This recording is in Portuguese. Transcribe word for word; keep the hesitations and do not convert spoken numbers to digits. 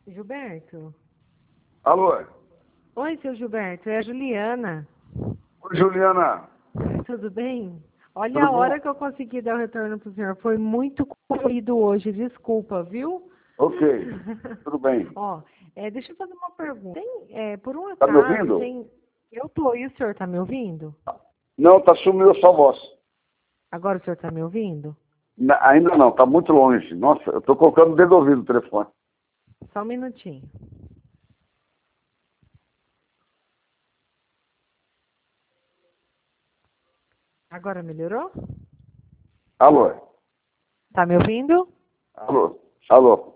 Gilberto? Alô? Oi, seu Gilberto, é a Juliana. Oi, Juliana. Tudo bem? Olha Tudo a bom? hora que eu consegui dar o retorno pro senhor. Foi muito corrido hoje, desculpa, viu? Ok, tudo bem. Ó, é, deixa eu fazer uma pergunta. Tem, é, por um Tá me acaso, ouvindo? tem... Eu tô, e o senhor tá me ouvindo? Não, tá sumiu a sua voz. Agora o senhor tá me ouvindo? Na- ainda não, tá muito longe. Nossa, eu tô colocando o dedo ouvido no telefone. Só um minutinho. Agora melhorou? Alô? Tá me ouvindo? Alô? Alô?